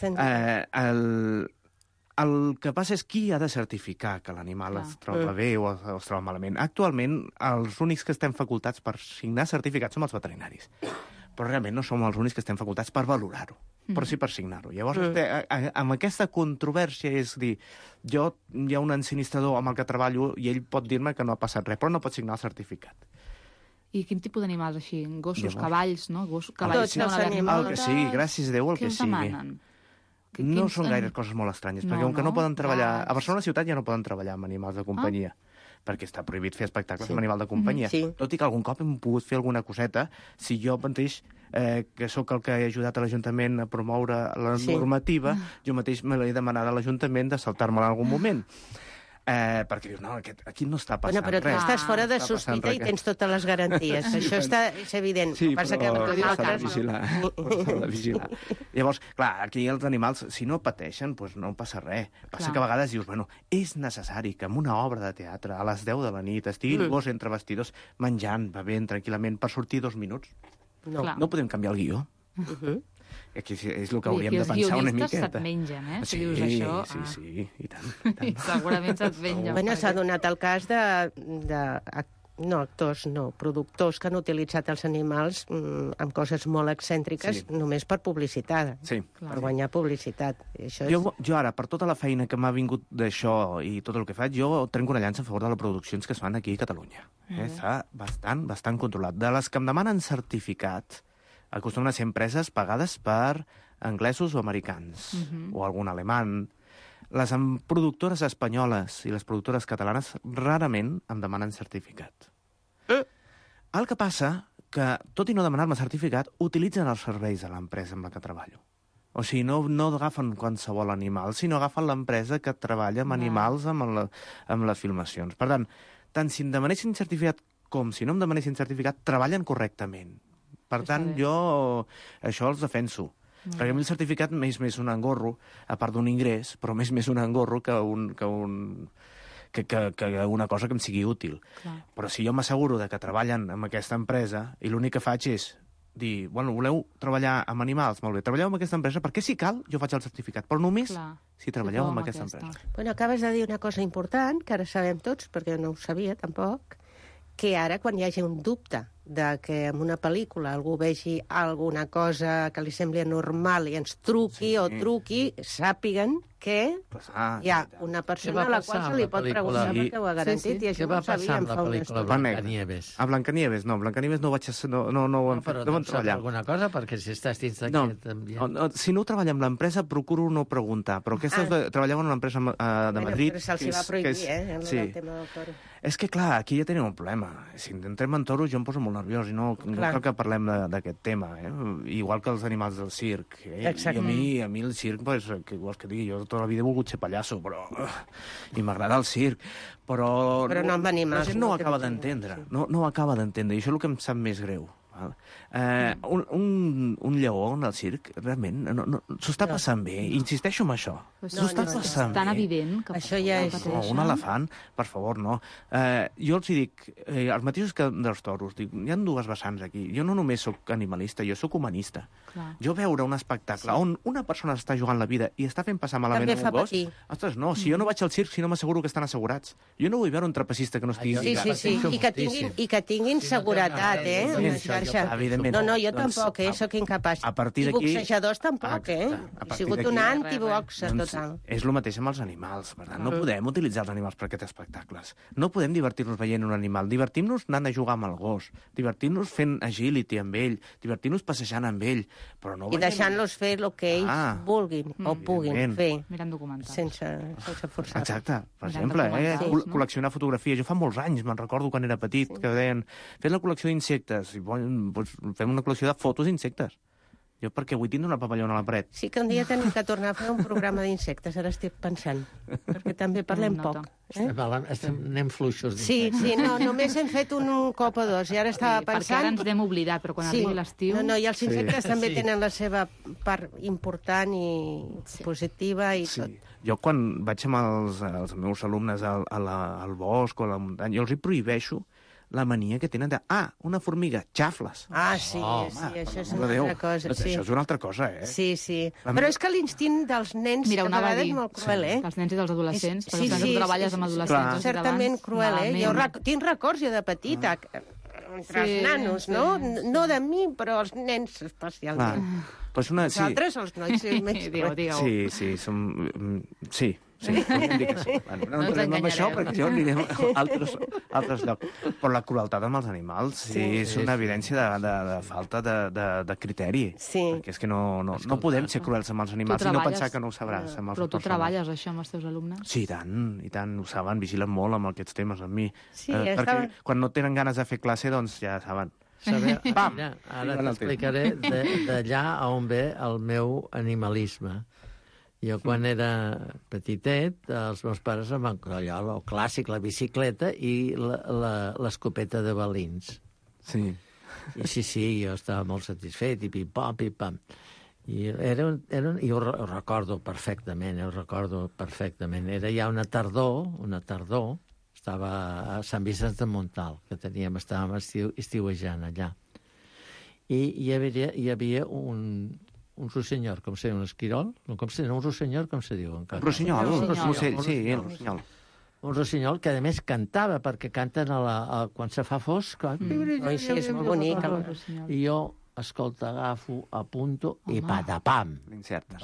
El que passa és qui ha de certificar que l'animal es troba bé o es troba malament. Actualment, els únics que estem facultats per signar certificats som els veterinaris. Però realment no som els únics que estem facultats per valorar-ho, però sí per signar-ho. Llavors, amb aquesta controvèrsia, és dir, hi ha un ensinistrador amb el que treballo i ell pot dir-me que no ha passat res, però no pot signar el certificat. I quin tipus d'animals així? Gossos, cavalls, no? Cavalls tots els animals. Sí, gràcies a Déu, el que sigui. Què us demanen? No són gaire coses molt estranyes, perquè com que no poden treballar... A Barcelona ciutat ja no poden treballar amb animals de companyia, perquè està prohibit fer espectacles amb animal de companyia. Tot i que algun cop hem pogut fer alguna coseta, si jo mateix, que sóc el que he ajudat a l'Ajuntament a promoure la normativa, jo mateix me l'he demanat a l'Ajuntament de saltar-me en algun moment. Perquè dius, no, aquí no està passant res. Però tu estàs fora de sospita i tens totes les garanties. Això és evident. Sí, però s'ha de vigilar. Llavors, clar, aquí els animals, si no pateixen, doncs no passa res. Passa que a vegades dius, bueno, és necessari que en una obra de teatre, a les 10 de la nit, estigui el gos entre vestidors menjant, bevent tranquil·lament, per sortir 2 minuts. No podem canviar el guió. Aquí és el que hauríem de pensar una miqueta. I els guionistes se't mengen, si dius això. Sí, i tant. Segurament se't mengen. Bueno, s'ha donat el cas de productors que han utilitzat els animals amb coses molt excèntriques només per publicitat, per guanyar publicitat. Jo ara, per tota la feina que m'ha vingut d'això i tot el que faig, jo trenco una llança a favor de les produccions que es fan aquí a Catalunya. Està bastant controlat. De les que em demanen certificat, acostumen a ser empreses pagades per anglesos o americans, o algun alemany. Les productores espanyoles i les productores catalanes rarament em demanen certificat. El que passa que, tot i no demanar-me certificat, utilitzen els serveis de l'empresa amb la que treballo. O sigui, no agafen qualsevol animal, sinó agafen l'empresa que treballa amb animals amb les filmacions. Per tant si em demanessin certificat com si no em demanessin certificat, treballen correctament. Per tant, jo això els defenso. Perquè a mi el certificat m'és més un engorro, a part d'un ingrés, però m'és un engorro que una cosa que em sigui útil. Però si jo m'asseguro que treballen amb aquesta empresa i l'únic que faig és dir, bueno, voleu treballar amb animals? Molt bé, treballeu amb aquesta empresa, perquè si cal, jo faig el certificat, però només si treballeu amb aquesta empresa. Bueno, acabes de dir una cosa important, que ara sabem tots, perquè no ho sabia tampoc, que ara, quan hi hagi un dubte de que en una pel·lícula algú vegi alguna cosa que li sembli anormal i ens truqui o truqui, sàpiguen que hi ha una persona a la qual se li pot preguntar perquè ho ha garantit, i això ho sabíem fa una estona. Blancanieves? A Blancanieves no ho vaig... No ho hem treballat. Alguna cosa? Perquè si estàs dins d'aquest ambient... Si no treballa amb l'empresa, procuro no preguntar, però aquestes treballaven en una empresa de Madrid... Però se'ls va prohibir, el tema del toro. És que, clar, aquí ja tenim un problema. Si entrem en toros, jo em poso molt nerviós i no cal que parlem d'aquest tema. Igual que els animals del circ. I a mi el circ, què vols que digui? Jo tota la vida he volgut ser pallasso, però... I m'agrada el circ. Però no amb animals. La gent no ho acaba d'entendre. No ho acaba d'entendre. I això és el que em sap més greu. Un lleó en el circ, realment, s'ho està passant bé. Insisteixo en això. S'ho està passant bé. Tan evident que això ja és... Un elefant, per favor, no. Jo els dic, els mateixos que dels toros, dic, hi ha dues vessants aquí. Jo no només sóc animalista, jo sóc humanista. Jo veure un espectacle on una persona està jugant la vida i està fent passar malament un gos... Ostres, no, si jo no vaig al circ, si no m'asseguro que estan assegurats. Jo no vull veure un trapecista que no estigui... Sí, i que tinguin seguretat, Evidentment. No, jo tampoc, sóc incapaç. I boxejadors tampoc, He sigut una antiboxa total. És el mateix amb els animals, per tant, no podem utilitzar els animals per aquests espectacles. No podem divertir-nos veient un animal. Divertim-nos anant a jugar amb el gos, divertir-nos fent agility amb ell, divertir-nos passejant amb ell, però no... I deixant-los fer el que ells vulguin o puguin fer. Mirant documentals. Sense forçar. Exacte. Per exemple, col·leccionar fotografies. Jo fa molts anys, me'n recordo quan era petit, que deien, fes la col·lecció d'insectes. I doncs fem una col·lecció de fotos d'insectes. Jo perquè vull tindre una papallona a la paret. Sí que un dia tenim que tornar a fer un programa d'insectes, ara estic pensant, perquè també parlem poc. Anem fluixos Sí, d'insectes. només hem fet un cop o dos, i ara estava pensant... Perquè ara ens n'hem oblidat, però quan arribi l'estiu... No, i els insectes també tenen la seva part important i positiva i tot. Jo quan vaig amb els meus alumnes al bosc o a la muntanya, jo els hi prohibeixo la mania que tenen de... una formiga, xafles. Sí, això és una altra cosa. Això és una altra cosa, Sí. Però és que l'instint dels nens cada vegada és molt cruel, dels nens i dels adolescents, perquè tu treballes amb adolescents. Certament cruel, Jo tinc records jo de petita, entre els nanos, no? No de mi, però els nens especialment. Nosaltres, els nois, més cruels. Sí, podem dir que sí. No entrem amb això perquè jo anirem a altres llocs. Però la crueltat amb els animals és una evidència de falta de criteri. Perquè és que no podem ser cruels amb els animals i no pensar que no ho sabràs amb les persones. Però tu treballes això amb els teus alumnes? Sí, i tant, ho saben, vigilen molt amb aquests temes amb mi. Perquè quan no tenen ganes de fer classe, doncs ja saben. Mira, ara t'explicaré d'allà on ve el meu animalisme. Jo, quan era petitet, els meus pares em van collar el clàssic, la bicicleta i l'escopeta de balins. Sí. I sí, jo estava molt satisfet, i pim-pam. I jo ho recordo perfectament, Era ja una tardor, estava a Sant Vicenç de Montalt, que estàvem estiuejant allà. I hi havia un russenyor, com se diu, un esquirol? Un russenyor, com se diu? Un rossinyol, un rossinyol. Un rossinyol que, a més, cantava, perquè canten quan se fa fosc. Sí, és molt bonic. I jo, escolta, agafo, apunto i patapam. L'incertes.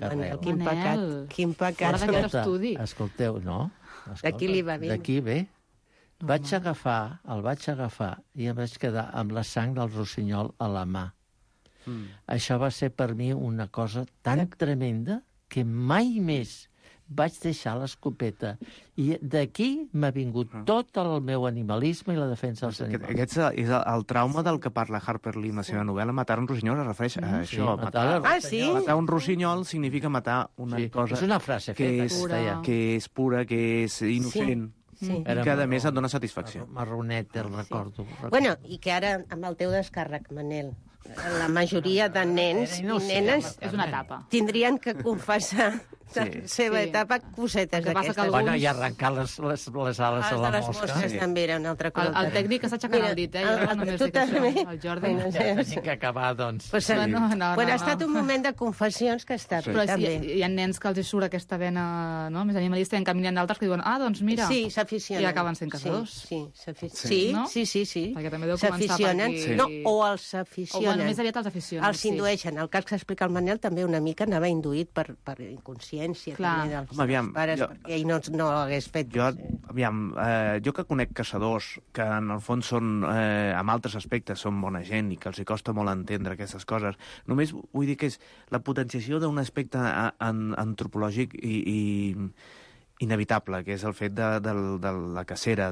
Quin pecat. Escolteu, no? D'aquí li va bé. D'aquí ve. El vaig agafar i em vaig quedar amb la sang del rossinyol a la mà. Això va ser per mi una cosa tan tremenda que mai més vaig deixar l'escopeta. I d'aquí m'ha vingut tot el meu animalisme i la defensa dels animals. Aquest és el trauma del que parla Harper Lee en la seva novel·la. Matar un rossinyol es refereix a això. Matar un rossinyol significa matar una cosa... És una frase feta. Que és pura, que és innocent. Que, a més, et dona satisfacció. Marronet, el recordo. Bueno, i que ara, amb el teu descàrrec, Manel, la majoria de nens i nenes és una etapa. Tindrien que confessar La seva etapa, cosetes d'aquestes. Bueno, i arrencar les ales a la les mosca. mosques també era una altra cosa. El tècnic està aixecant el dit, Jo només dic això. El Jordi. Tenim que acabar, doncs. Pues, no. Ha estat un moment de confessions que ha estat Però també. hi ha nens que els hi surt aquesta vena més animalista, i en canvi hi ha d'altres que diuen, doncs mira, sí, s'aficionen. I acaben sent caçadors. Sí. Perquè també deu començar per aquí. No, o els s'aficionen. O més aviat els aficionen. Els indueixen. El cas que explica el Manel també una mica anava induït per inconsciència també dels pares, perquè ell no hagués fet... Jo que conec caçadors que en el fons són, amb altres aspectes, són bona gent i que els hi costa molt entendre aquestes coses, només vull dir que és la potenciació d'un aspecte antropològic i inevitable, que és el fet de la cacera,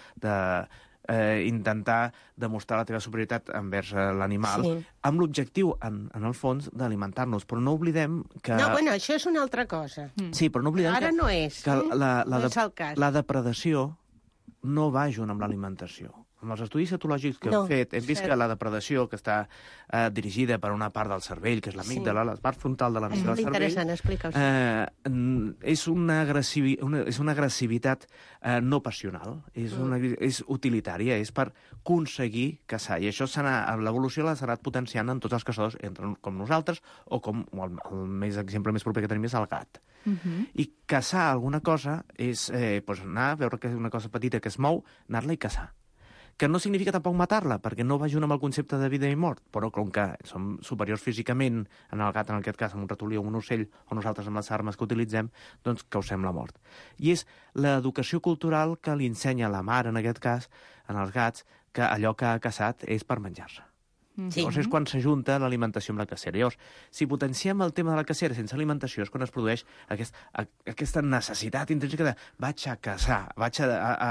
intentar demostrar la teva superioritat envers l'animal, amb l'objectiu, en el fons, d'alimentar-nos. Però no oblidem que... No, bueno, això és una altra cosa. Sí, però no oblidem Ara no és, que no és el cas. la depredació no va junt amb l'alimentació. Amb els estudis etològics que hem fet, hem vist que la depredació, que està dirigida per una part del cervell, que és l'amígdala, la part frontal de l'amígdala del cervell... És molt interessant, explica'ls. És una agressivitat no passional, és utilitària, és per aconseguir caçar. I això l'evolució l'ha anat potenciant en tots els caçadors, com nosaltres, o com el exemple més proper que tenim és el gat. I caçar alguna cosa és anar a veure que és una cosa petita que es mou, anar-la i caçar. Que no significa tampoc matar-la, perquè no va junt amb el concepte de vida i mort, però com que som superiors físicament en el gat, en aquest cas, amb un ratolí o un ocell, o nosaltres amb les armes que utilitzem, doncs causem la mort. I és l'educació cultural que li ensenya la mare, en aquest cas, en els gats, que allò que ha caçat és per menjar-se. Llavors és quan s'ajunta l'alimentació amb la cacera. Llavors, si potenciem el tema de la cacera sense alimentació és quan es produeix aquesta necessitat intrínseca de vaig a caçar, vaig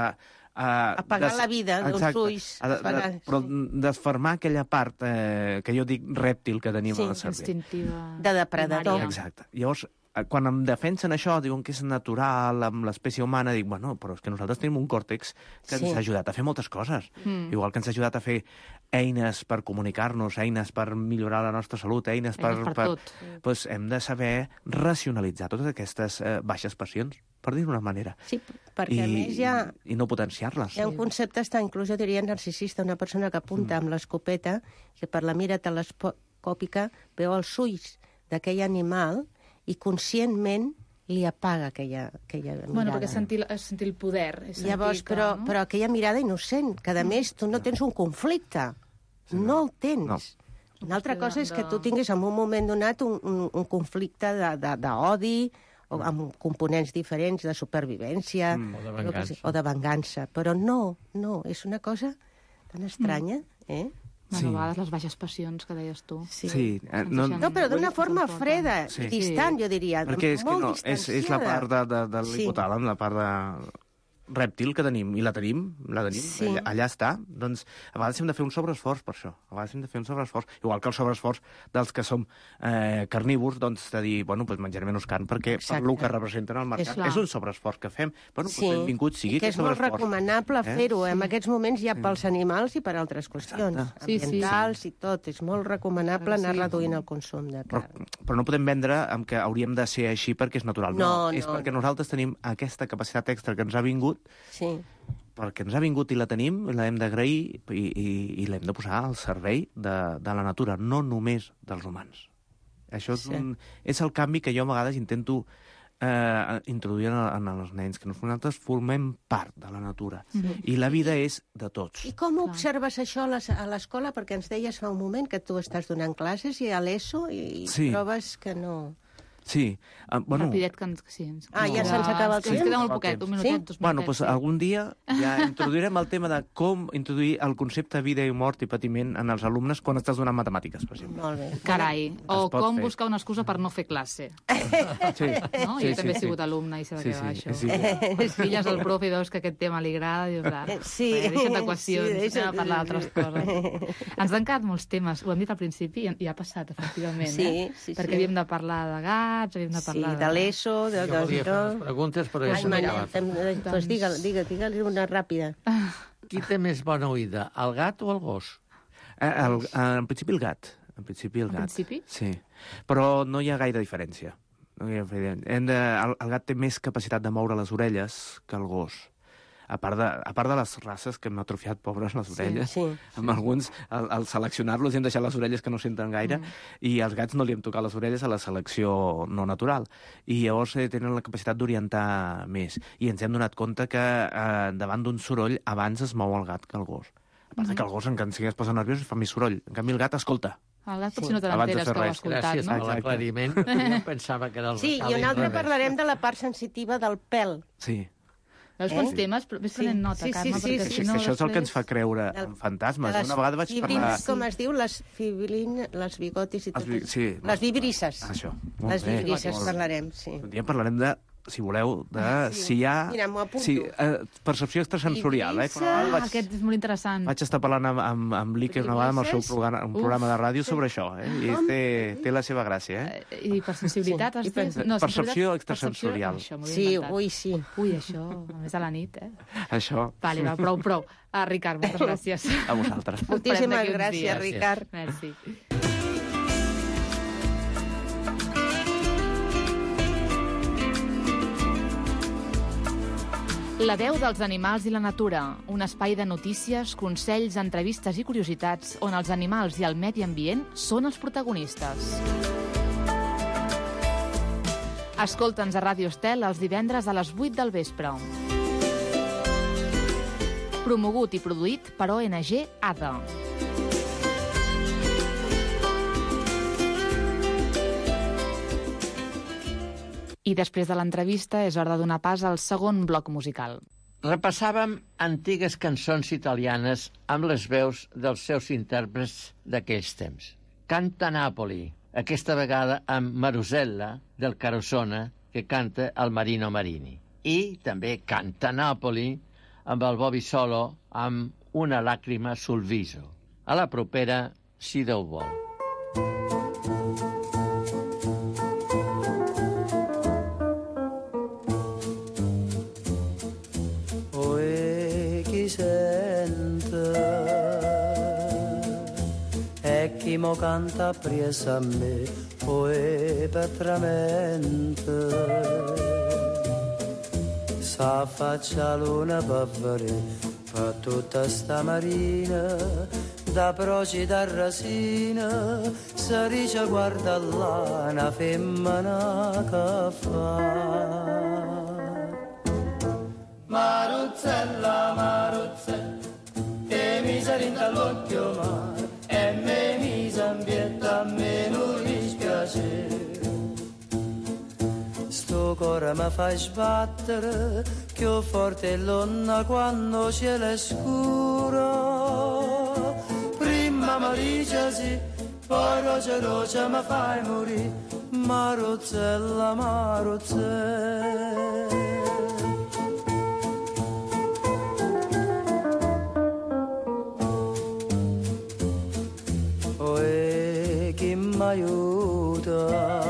a apagar la vida dels ulls. Però desfermar aquella part que jo dic rèptil que tenim al cervell. Instintiva. De depredador. Exacte. Llavors, quan em defensen això, diuen que és natural amb l'espècie humana, dic, bueno, però és que nosaltres tenim un còrtex que ens ha ajudat a fer moltes coses. Igual que ens ha ajudat a fer eines per comunicar-nos, eines per millorar la nostra salut, eines per tot. Doncs hem de saber racionalitzar totes aquestes baixes passions, per dir-ho d'una manera. Sí, perquè a més I no potenciar-les. Hi ha un concepte, inclús jo diria narcisista, una persona que apunta amb l'escopeta, que per la mira telescòpica veu els ulls d'aquell animal i conscientment li apaga aquella mirada. Bueno, perquè és sentir el poder. Llavors, però aquella mirada innocent, que a més tu no tens un conflicte. No el tens. No. Una altra cosa és que tu tinguis en un moment donat un conflicte d'odi, o amb components diferents de supervivència o de vengança. Però no, és una cosa tan estranya, Bueno, a vegades les baixes passions que deies tu. Sí. No, però d'una forma freda, distant, jo diria. Perquè és la part de l'hipotàlam, la part de rèptil que tenim, i la tenim, allà està. Doncs a vegades hem de fer un sobreesforç per això. Igual que el sobreesforç dels que som carnívors, doncs de dir, bueno, doncs menjaré menys carn perquè per el que representen al mercat. És un sobreesforç que fem. Bueno, benvingut sigui aquest sobreesforç. Que és molt recomanable fer-ho en aquests moments ja pels animals i per altres qüestions ambientals i tot. És molt recomanable anar reduint el consum de carn. Però no podem vendre amb que hauríem de ser així perquè és natural. No, és perquè nosaltres tenim aquesta capacitat extra que ens ha vingut, perquè ens ha vingut i la tenim, l'hem d'agrair i l'hem de posar al servei de la natura, no només dels humans. Això és el canvi que jo a vegades intento introduir en els nens, que nosaltres formem part de la natura. I la vida és de tots. I com observes això a l'escola? Perquè ens deies fa un moment que tu estàs donant classes i a l'ESO i trobes que no... Sí. Rapidet que sí. Ja se'ns acaba el temps. Ens queda molt poquet, un minutet, 2 minutets. Bueno, doncs algun dia ja introduirem el tema de com introduir el concepte de vida i mort i patiment en els alumnes quan estàs donant matemàtiques, per exemple. Molt bé. Carai, o com buscar una excusa per no fer classe. Jo també he sigut alumne i sé de què va això. Filles del profe i veus que aquest tema li agrada i dius, deixa't d'equacions, anem a parlar d'altres coses. Ens han quedat molts temes, ho hem dit al principi i ha passat, efectivament, perquè havíem de parlar de gat, havíem de parlar de l'ESO, de jo volia fer unes preguntes, però ja s'ha acabat. Doncs digue-li una ràpida. Qui té més bona oïda, el gat o el gos? En principi el gat. En principi? Sí. Però no hi ha gaire diferència. El gat té més capacitat de moure les orelles que el gos. A part de les races que hem atrofiat, pobres, les orelles. Sí. Amb alguns, al seleccionar-los, hem deixat les orelles que no senten gaire, i als gats no li hem tocat les orelles a la selecció no natural. I llavors tenen la capacitat d'orientar més. I ens hem donat compte que davant d'un soroll abans es mou el gat que el gos. A part que el gos, en si es posa nerviós, fa més soroll. En canvi, el gat escolta. El gat potser no te n'enteres que ho ha escoltat, Gràcies no? per l'aclariment. Jo pensava que era el Sí, i un altre parlarem de la part sensitiva del pèl. Sí. Veus quants temes? Ves prenent nota, Carme, perquè si no... Això és el que ens fa creure en fantasmes. Una vegada vaig parlar... Com es diu? Les bigotis i tot. Sí. Les vibrisses. Això. Les vibrisses parlarem, sí. Un dia parlarem de, si voleu, de si hi ha... Mira, m'ho apunto. Percepció extrasensorial. Aquest és molt interessant. Vaig estar parlant amb l'Iker una vegada amb el seu programa de ràdio sobre això, i té la seva gràcia. I per sensibilitat has dit? Percepció extrasensorial. Sí, sí. Ui, això, a més a la nit, Això. Vale, va, prou. Ricard, moltes gràcies. A vosaltres. Moltíssimes gràcies, Ricard. Merci. La veu dels animals i la natura, un espai de notícies, consells, entrevistes i curiositats on els animals i el medi ambient són els protagonistes. Escolta'ns a Ràdio Estel els divendres a les 8 del vespre. Promogut i produït per ONG ADA. I després de l'entrevista és hora de donar pas al segon bloc musical. Repassàvem antigues cançons italianes amb les veus dels seus intèrprets d'aquells temps. Canta Napoli, aquesta vegada amb Marusella, del Carosona, que canta el Marino Marini. I també Canta Napoli amb el Bobby Solo amb Una làgrima sul viso. A la propera, si Déu vol. Chi mo canta appresso a me, poi petramente. Sa faccia luna per fa tutta sta marina, da procida rasina, se dice guarda là, una femmina che fa. Maruzzella, Maruzzella, che mi sarinda all'occhio mare, e me mi zambietta, a me non dispiace. Sto cuore mi fa sbattere, più forte l'onna quando c'è scuro. Prima mi dice sì, poi roce mi fai morire. Maruzzella, Maruzzella. Aiuta,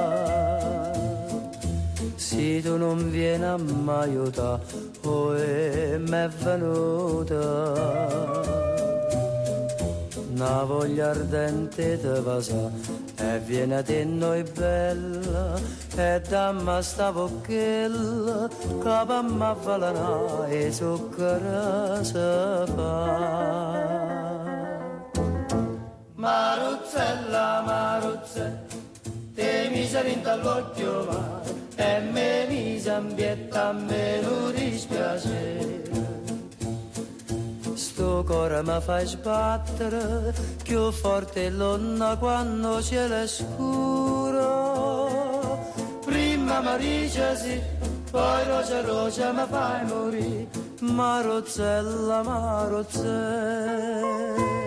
se tu non vieni a m'aiutare, m'è venuta una voglia ardente di passare, e viene a te noi bella, e dammi sta bocchella, che per m'avvelenare e zucchero si fa. Maruzzella, Maruzzella, te mi sarinda all'occhio mare, e me mi zambietta, a me non dispiace. Sto cuore mi fa sbattere, più forte l'onna quando c'è scuro. Prima mi dice sì, poi roce mi fai morire. Maruzzella, Maruzzella.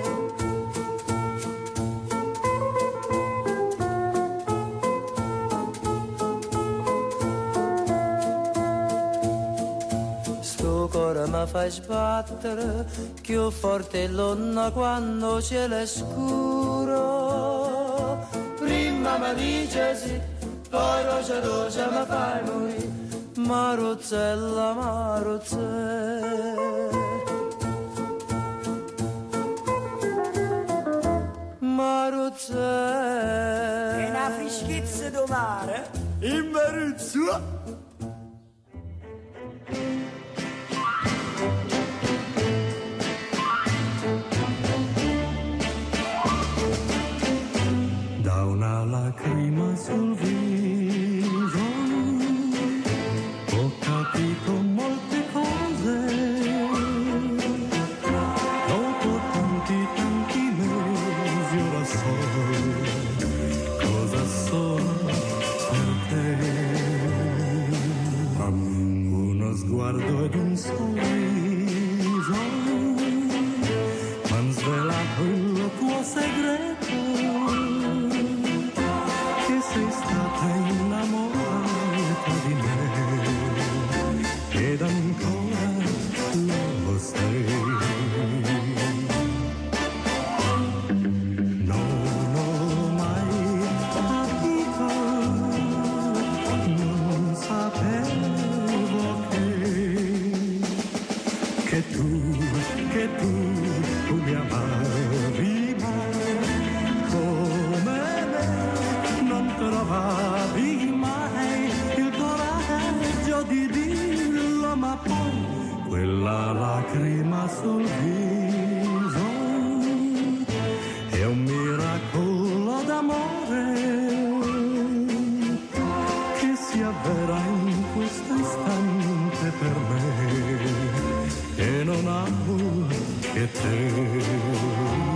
Cuore mi fa sbattere, più forte l'onna quando c'è scuro. Prima mi dice sì, poi roce mi fai morire. Maruzzella, Maruzzella. Maruzzella. E una freschezza di mare, Immeritsua. Da una lacrima sul viso ho capito molte cose. Dopo tanti mesi ora so cosa sono per te. Uno sguardo ed un sorriso m'han svelato il tuo segreto, che sei stata innamorata di me ed ancora lo sei. Non ho mai capito, non sapevo che tu mi amavi mai come me, non trovavi mai il coraggio di dirlo, ma poi quella lacrima sul viso è un miracolo d'amore che si avvera in questo istante per me, e non amo che te.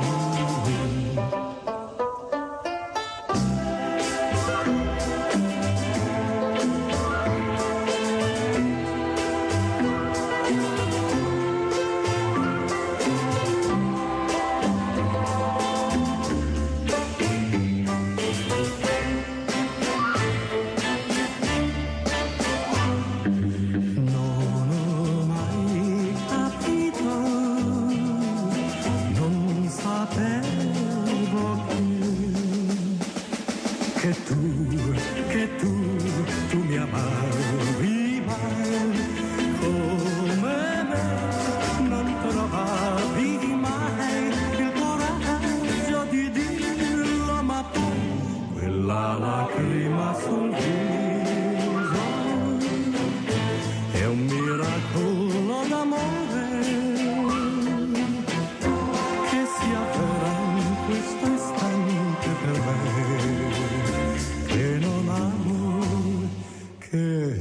Tu mi amavi mai come me, non trovavi mai il coraggio di dirlo, ma poi quella lacrima sul viso è un miracolo d'amore che si avvera in questo istante per me, che non amo che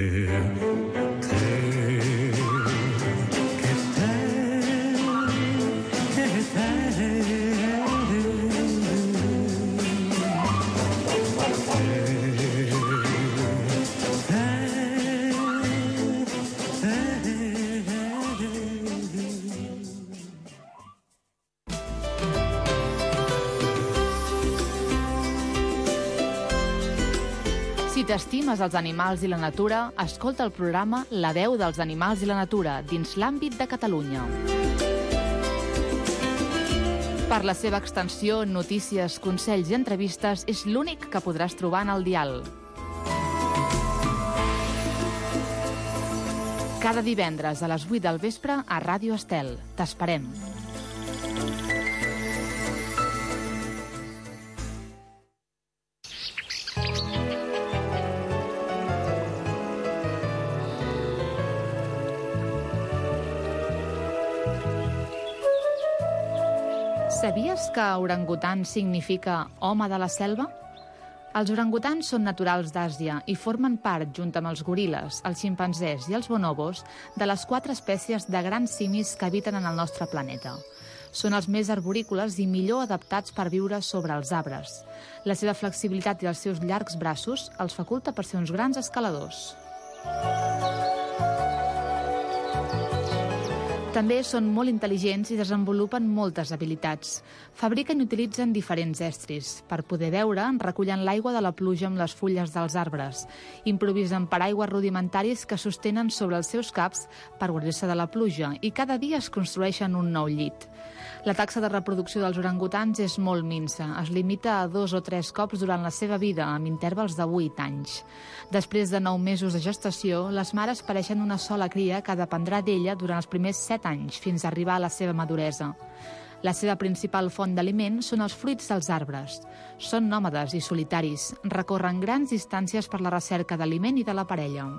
Si t'estimes els animals i la natura, escolta el programa La veu dels animals i la natura, dins l'àmbit de Catalunya. Per la seva extensió, notícies, consells i entrevistes, és l'únic que podràs trobar en el dial. Cada divendres a les 8 del vespre a Ràdio Estel. T'esperem. Sabies que orangutan significa home de la selva? Els orangutans són naturals d'Àsia i formen part, junt amb els goril·les, els ximpanzés i els bonobos, de les 4 espècies de grans simis que habiten en el nostre planeta. Són els més arborícoles i millor adaptats per viure sobre els arbres. La seva flexibilitat i els seus llargs braços els faculta per ser uns grans escaladors. També són molt intel·ligents i desenvolupen moltes habilitats. Fabriquen i utilitzen diferents estris. Per poder beure, recullen l'aigua de la pluja amb les fulles dels arbres. Improvisen paraigües rudimentaris que sostenen sobre els seus caps per guarir-se de la pluja i cada dia es construeixen un nou llit. La taxa de reproducció dels orangutans és molt minsa. Es limita a 2 o 3 cops durant la seva vida, amb intervals de 8 anys. Després de 9 mesos de gestació, les mares pareixen una sola cria que dependrà d'ella durant els primers 7 anys, fins a arribar a la seva maduresa. La seva principal font d'aliment són els fruits dels arbres. Són nòmades i solitaris, recorren grans distàncies per la recerca d'aliment i de la parella.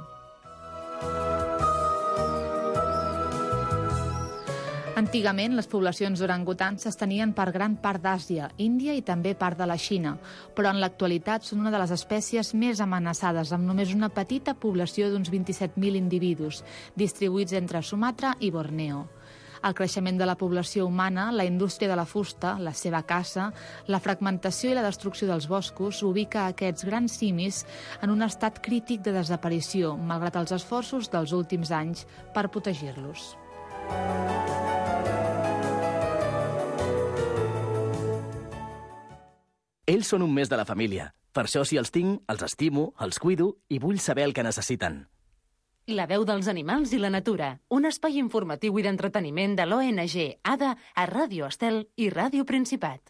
Antigament, les poblacions d'orangutans s'estenien per gran part d'Àsia, Índia i també part de la Xina, però en l'actualitat són una de les espècies més amenaçades, amb només una petita població d'uns 27.000 individus, distribuïts entre Sumatra i Borneo. El creixement de la població humana, la indústria de la fusta, la seva caça, la fragmentació i la destrucció dels boscos ubica aquests grans simis en un estat crític de desaparició, malgrat els esforços dels últims anys per protegir-los. Ells són un mes de la família. Per això, si els tinc, els estimo, els cuido i vull saber el que necessiten. La veu dels animals i la natura. Un espai informatiu i d'entreteniment de l'ONG ADA a Ràdio Estel i Ràdio Principat.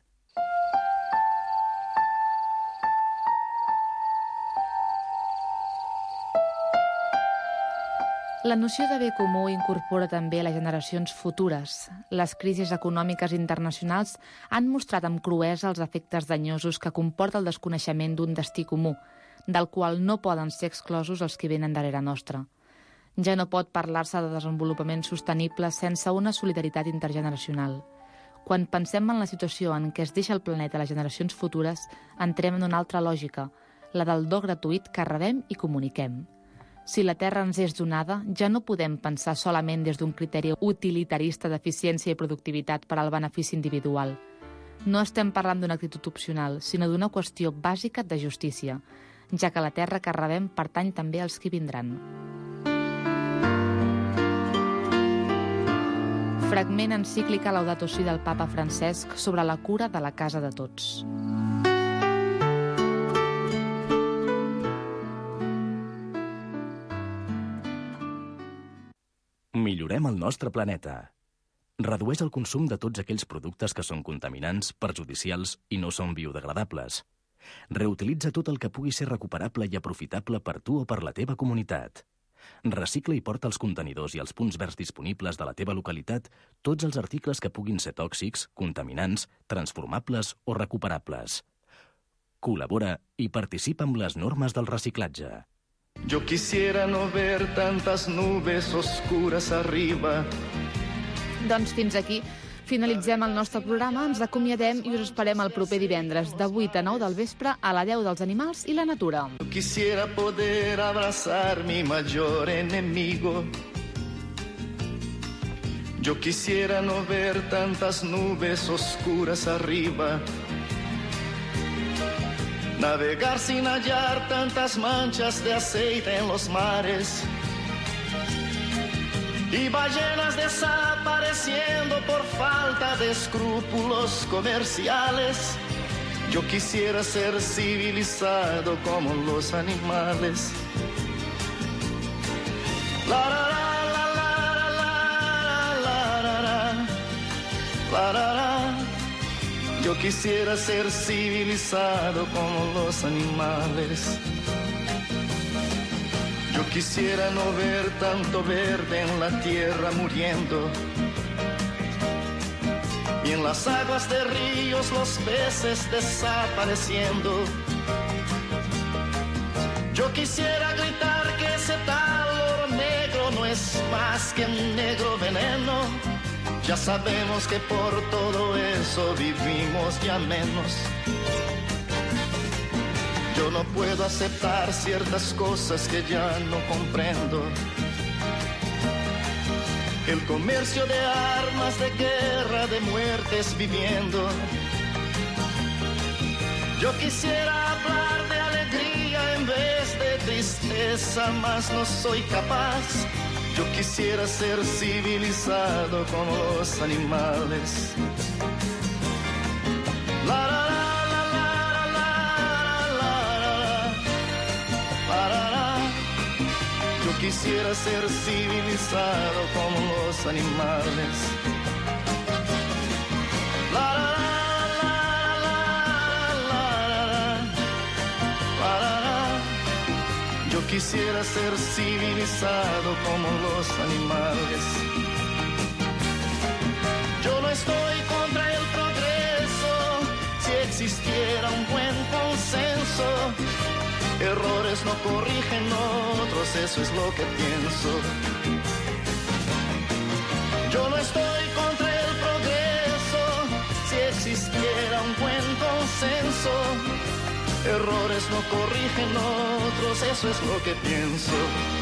La noció de bé comú incorpora també les generacions futures. Les crisis econòmiques internacionals han mostrat amb cruesa els efectes danyosos que comporta el desconeixement d'un destí comú, del qual no poden ser exclosos els que venen darrere nostre. Ja no pot parlar-se de desenvolupament sostenible sense una solidaritat intergeneracional. Quan pensem en la situació en què es deixa el planeta a les generacions futures, entrem en una altra lògica, la del do gratuït que rebem i comuniquem. Si la Terra ens és donada, ja no podem pensar solament des d'un criteri utilitarista d'eficiència i productivitat per al benefici individual. No estem parlant d'una actitud opcional, sinó d'una qüestió bàsica de justícia, ja que la Terra que rebem pertany també als que vindran. Fragment encíclica Laudato Si del papa Francesc sobre la cura de la casa de tots. Millorem el nostre planeta. Redueix el consum de tots aquells productes que són contaminants, perjudicials i no són biodegradables. Reutilitza tot el que pugui ser recuperable i aprofitable per tu o per la teva comunitat. Recicla i porta als contenidors i als punts verds disponibles de la teva localitat tots els articles que puguin ser tòxics, contaminants, transformables o recuperables. Col·labora i participa amb les normes del reciclatge. Yo quisiera no ver tantas nubes oscuras arriba. Doncs fins aquí finalitzem el nostre programa, ens acomiadem i us esperem el proper divendres de 8 a 9 del vespre a la 10 dels animals i la natura. Yo quisiera poder abrazar mi mayor enemigo. Yo quisiera no ver tantas nubes oscuras arriba. Navegar sin hallar tantas manchas de aceite en los mares y ballenas desapareciendo por falta de escrúpulos comerciales. Yo quisiera ser civilizado como los animales. La la la la la la la la la la la. Yo quisiera ser civilizado como los animales. Yo quisiera no ver tanto verde en la tierra muriendo y en las aguas de ríos los peces desapareciendo. Yo quisiera gritar que ese tal oro negro no es más que un negro veneno. Ya sabemos que por todo eso vivimos ya menos. Yo no puedo aceptar ciertas cosas que ya no comprendo. El comercio de armas, de guerra, de muertes viviendo. Yo quisiera hablar de alegría en vez de tristeza, mas no soy capaz. Yo quisiera ser civilizado como los animales. La la la la la la la la la la. Yo quisiera ser civilizado como los animales. La la la la la la la la. Yo quisiera ser civilizado como los animales. Yo no no estoy contra el progreso, si existiera un buen consenso. Errores no corrigen otros, eso es lo que pienso. Yo no estoy contra el progreso, si existiera un buen consenso. Errores no corrigen otros, eso es lo que pienso.